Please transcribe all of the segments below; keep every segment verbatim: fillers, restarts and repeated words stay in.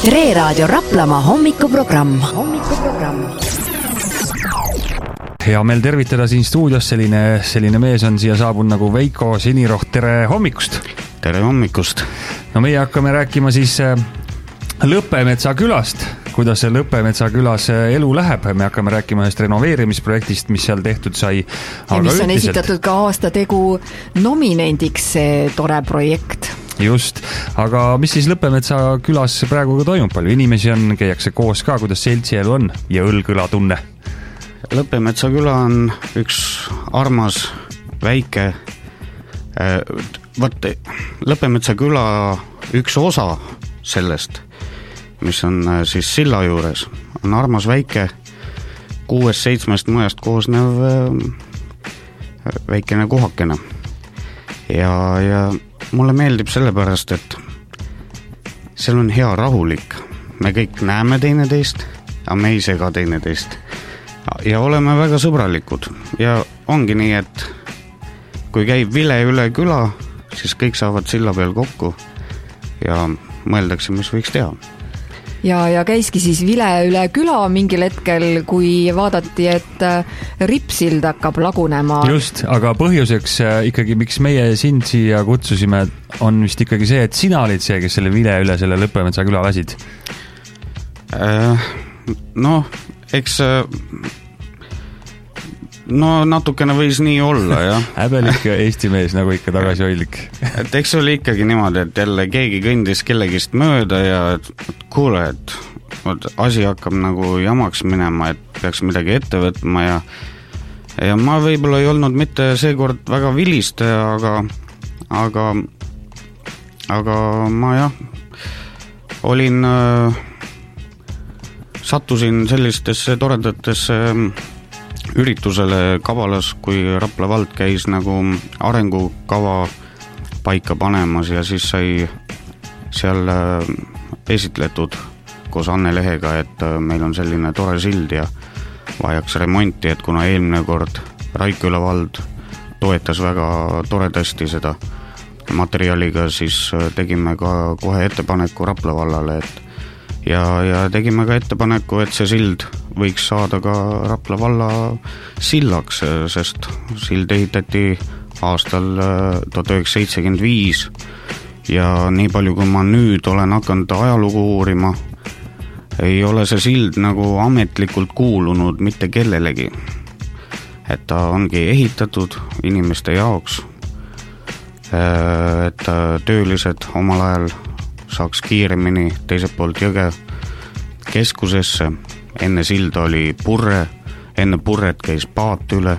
Tre Raadio Raplamaa hommikuprogramm. hommikuprogramm. Hea meel tervitada siin stuudios, selline, selline mees on siia saabunud nagu Veiko Siniroht. Tere hommikust! Tere hommikust! No meie hakkame rääkima siis Lõpemetsa külast. Kuidas see Lõpemetsa külas elu läheb? Me hakkame rääkima ühest renoveerimisprojektist, mis seal tehtud sai. Ja mis on üldiselt esitatud ka aastategu nominendiks see tore projekt. Just, aga mis siis Lõpemetsa külas praegu ka toimub? Palju inimesi on, käiakse koos ka, kuidas seltsielu on ja õlgõla tunne? Lõpemetsa küla on üks armas, väike, võt, Lõpemetsa küla üks osa sellest, mis on siis silla juures, on armas väike, kuuest-seitsmest majast koosnev väikene kohakene. Ja, ja mulle meeldib sellepärast, et seal on hea rahulik. Me kõik näeme teineteist, aga me ei sega teineteist. Ja oleme väga sõbralikud. Ja ongi nii, et kui käib vile üle küla, siis kõik saavad silla peal kokku ja mõeldakse, mis võiks teha. Ja, ja käiski siis vile üle küla mingil hetkel, kui vaadati, et ripsild hakkab lagunema. Just, aga põhjuseks ikkagi, miks meie sind siia kutsusime, on vist ikkagi see, et sina olid see, kes selle vile üle selle Lõpemetsa küla lasid. No, eks no natukene võis nii olla, jah. Häbelik Eesti mees, nagu ikka tagasihoidlik. Et eks oli ikkagi niimoodi, et jälle keegi kõndis kellegist mööda ja et, et kuule, et, et asi hakkab nagu jamaks minema, et peaks midagi ette võtma ja, ja ma võib-olla ei olnud mitte seekord väga vilistaja, aga, aga, aga ma jah, olin, sattusin sellistesse toredatesse üritusele Kabalas, kui Rapla vald käis nagu arengukava paika panemas ja siis sai seal esitletud koos Anne Lehega, et meil on selline tore sild ja vajaks remonti, et kuna eelmine kord Raikküla vald toetas väga toredasti seda materjaliga, siis tegime ka kohe ettepaneku Rapla vallale, et ja, ja tegime ka ettepaneku, et see sild võiks saada ka Rapla valla sillaks, sest sild ehitati aastal tuhat üheksasada seitsekümmend viis ja nii palju, kui ma nüüd olen hakanud ajalugu uurima, ei ole see sild nagu ametlikult kuulunud mitte kellelegi. Et ta ongi ehitatud inimeste jaoks, et töölised omal ajal saaks kiiremini teiselt poolt jõge keskusesse. Enne silda oli purre, enne purret käis paat üle.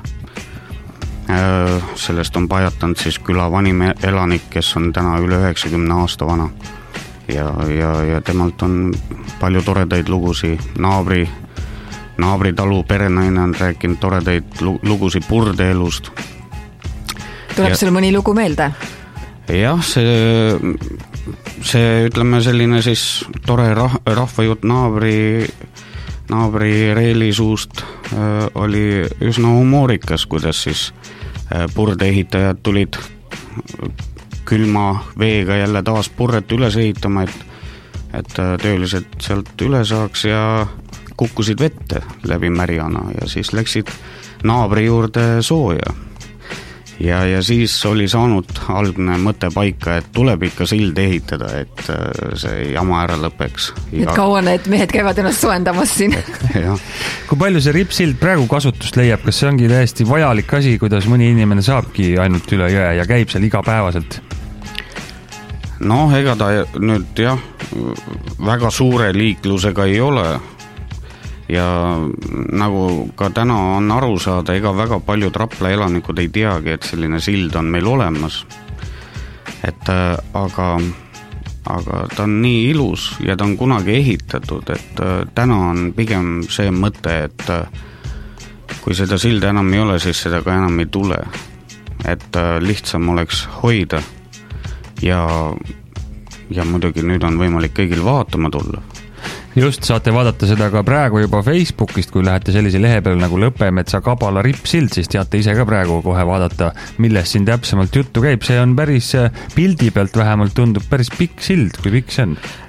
Sellest on pajatanud siis küla vanim elanik, kes on täna üle üheksakümne aasta vana. Ja, ja, ja temalt on palju toredaid lugusi. Naabri, naabri talu perenaine on rääkinud toredaid lugusi purde elust. Tuleb ja, sul mõni lugu meelde? Jah, see, see ütleme selline siis tore rah, rahvajutt naabri, naabri Reeli suust äh, oli üsna humoorikas, kuidas siis äh, purdeehitajad tulid külma veega jälle taas purret üles ehitama, et, et äh, töölised sealt üle saaks ja kukkusid vette läbi märjana ja siis läksid naabri juurde sooja. Ja, ja siis oli saanud algne mõte paika, et tuleb ikka sild ehitada, et see jama ära lõpeks. Et kaua need mehed käivad ennast soendamas siin? Kui palju see ripsild praegu kasutust leiab, kas see ongi täiesti vajalik asi, kuidas mõni inimene saabki ainult üle jõe ja käib seal igapäevaselt? No, ega ta nüüd jah, väga suure liiklusega ei ole. Ja nagu ka täna on aru saada, ega väga paljud Rapla elanikud ei teagi, et selline sild on meil olemas. Et aga, aga ta on nii ilus ja ta on kunagi ehitatud, et täna on pigem see mõte, et kui seda silda enam ei ole, siis seda ka enam ei tule. Et lihtsam oleks hoida ja, ja muidugi nüüd on võimalik kõigil vaatama tulla. Just, saate vaadata seda ka praegu juba Facebookist, kui lähete sellise lehe peale nagu Lõpemetsa Kabala ripsild, siis teate ise ka praegu kohe vaadata, millest siin täpsemalt juttu käib. See on päris pildi pealt vähemalt tundub päris pikk sild, kui pikk see on?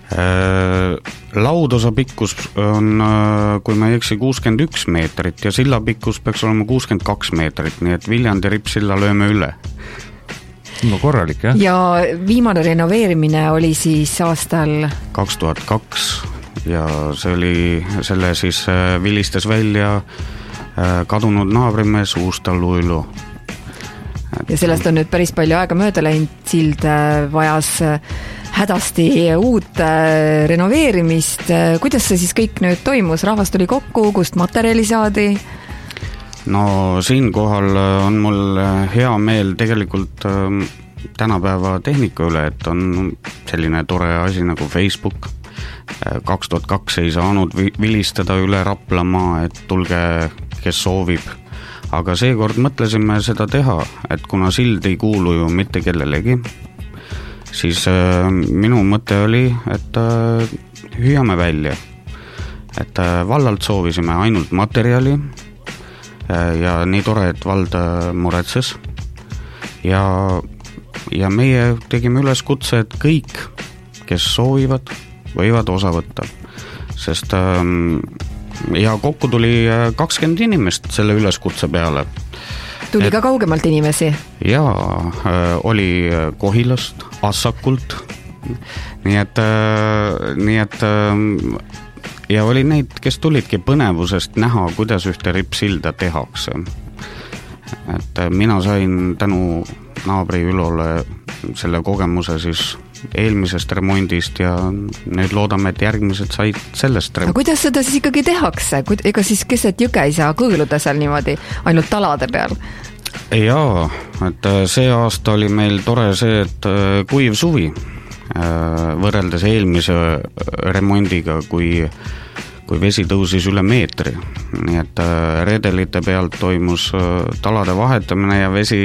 Laudosa pikkus on, kui ma ei eksi, kuuskümmend üks meetrit ja silla pikkus peaks olema kuuskümmend kaks meetrit, nii et Viljandi Rippsilla lööme üle. No korralik, jah? Ja viimane renoveerimine oli siis aastal kaks tuhat kaks ja see oli, selle siis vilistas välja kadunud naabrimees Uus-Tallu Ülu. Ja sellest on nüüd päris palju aega mööda läinud, sild vajas hädasti uut renoveerimist. Kuidas see siis kõik nüüd toimus? Rahvas tuli kokku, kust materjali saadi? No siinkohal on mul hea meel tegelikult tänapäeva tehnika üle, et on selline tore asi nagu Facebook. kaks tuhat kaks ei saanud vilistada üle Raplamaa, et tulge, kes soovib. Aga seekord mõtlesime seda teha, et kuna sild ei kuulu ju mitte kellelegi, siis äh, minu mõte oli, et äh, hüüame välja. Et äh, vallalt soovisime ainult materjali äh, ja nii tore, et vald muretses. Ja, ja meie tegime üleskutse, et kõik, kes soovivad, võivad osa võtta. Sest äh, ja kokku tuli kakskümmend inimest selle üleskutse peale. Tuli et, ka kaugemalt inimesi? Jaa, oli Kohilast, Assakult, nii et, nii et ja oli neid, kes tulidki põnevusest näha, kuidas ühte rippsilda tehakse. Et mina sain tänu naabri Ülole selle kogemuse siis eelmisest remondist ja nüüd loodame, et järgmised said sellest remondist. Aga kuidas seda siis ikkagi tehakse? Ega siis keset jõge ei saa kõõluda seal niimoodi ainult talade peal? Jaa, et see aasta oli meil tore see, et kuiv suvi võrreldes eelmise remondiga, kui, kui vesi tõusis üle meetri. Nii et redelite pealt toimus talade vahetamine ja vesi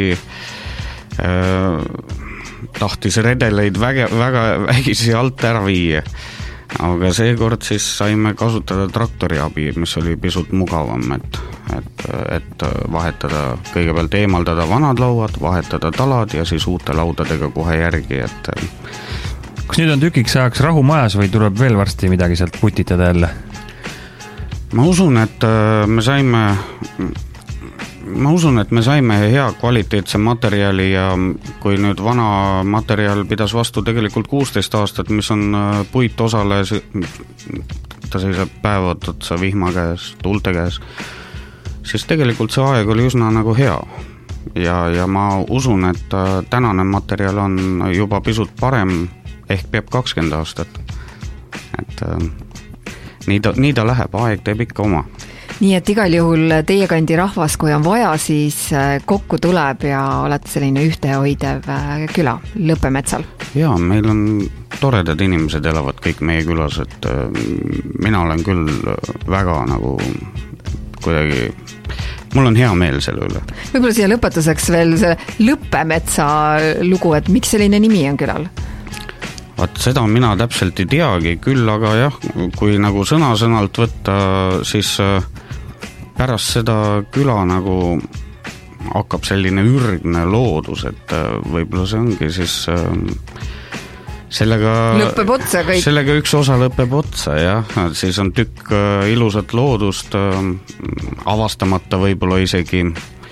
tahtis redeleid väga, väga vägisi alt ära viia. Aga seekord siis saime kasutada traktori abi, mis oli pisut mugavam, et, et, et vahetada, kõigepealt eemaldada vanad lauad, vahetada talad ja siis uute laudadega kohe järgi. Et... Kas nüüd on tükiks ajaks rahu majas või tuleb veel varsti midagi sealt putitada jälle? Ma usun, et me saime... Ma usun, et me saime hea kvaliteetse materjali ja kui nüüd vana materjal pidas vastu tegelikult kuusteist aastat, mis on puit osale, ta seisab päevad otsa vihma käes, tuulte käes, siis tegelikult see aeg oli üsna nagu hea. Ja, ja ma usun, et tänane materjal on juba pisut parem, ehk peab kakskümmend aastat. Et nii ta, nii ta läheb, aeg teeb ikka oma. Nii et igal juhul teie kandi rahvas, kui on vaja, siis kokku tuleb ja olete selline ühtehoidev küla Lõppemetsal. Jaa, meil on toredad inimesed elavad kõik meie külas, et mina olen küll väga nagu kuidagi, mul on hea meel selle üle. Võib-olla siia lõpetuseks veel see Lõppemetsa lugu, et miks selline nimi on külal? Vaat seda mina täpselt ei teagi, küll aga jah, kui nagu sõna-sõnalt võtta, siis pärast seda küla nagu hakkab selline ürgne loodus, et võib-olla see ongi siis sellega, lõpeb otsa kõik. Sellega üks osa lõpeb otsa, jah, siis on tükk ilusat loodust, avastamata võib-olla isegi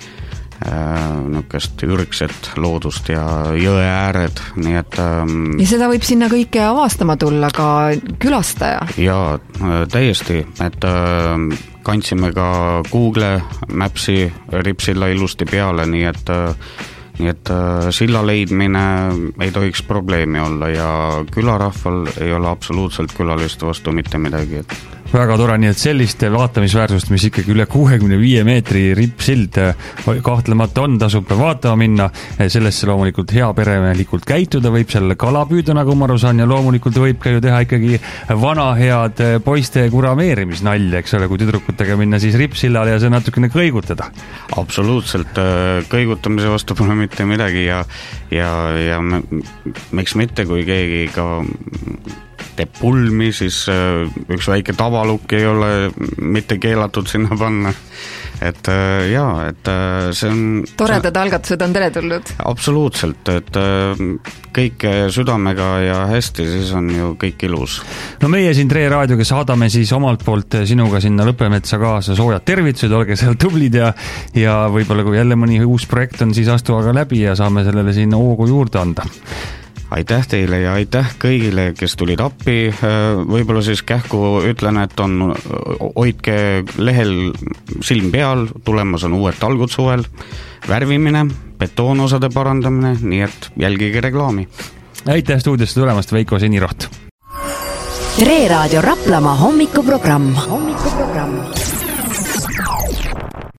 nükest ürgset loodust ja jõe ääred, nii et ja seda võib sinna kõike avastama tulla ka külastaja? Jaa, täiesti, et kandsime ka Google Mapsi Rippsilla ilusti peale, nii et nii et silla leidmine ei tohiks probleemi olla ja külarahval ei ole absoluutselt külaliste vastu mitte midagi. Väga tore, nii et sellist vaatamisväärsust, mis ikkagi üle kuuekümne viie meetri rippsild kahtlemata on, tasub vaatama minna. Sellesse loomulikult hea peremehelikult käituda, võib seal kala püüda, nagu ma aru saan, ja loomulikult võib ka ju teha ikkagi vana head poiste kurameerimisnalja, eks ole, kui tüdrukutega minna siis rippsillale ja see natukene kõigutada. Absoluutselt, kõigutamise vastu pole mitte midagi ja, ja, ja me, miks mitte, kui keegi ka teeb pulmi, siis üks väike tavalukk ei ole mitte keelatud sinna panna. Et jaa, et see on... Toredad see... algatused on teretulnud. Absoluutselt, et kõik südamega ja hästi, siis on ju kõik ilus. No meie siin Tre Raadioga saadame siis omalt poolt sinuga sinna Lõppemetsa kaasa soojad tervitused, olge seal tublid ja, ja võib-olla kui jälle mõni uus projekt on, siis astu aga läbi ja saame sellele siin hoogu juurde anda. Aitäh teile ja aitäh kõigile, kes tulid appi. Võib-olla siis kähku ütlen, et on hoidke lehel silm peal, tulemas on uued talgud suvel, värvimine, betoonosade parandamine, nii et jälgige reklaami. Aitäh stuudiosse tulemast, Veiko Siniroht. Tre Raadio Raplamaa hommikuprogramm. hommikuprogramm.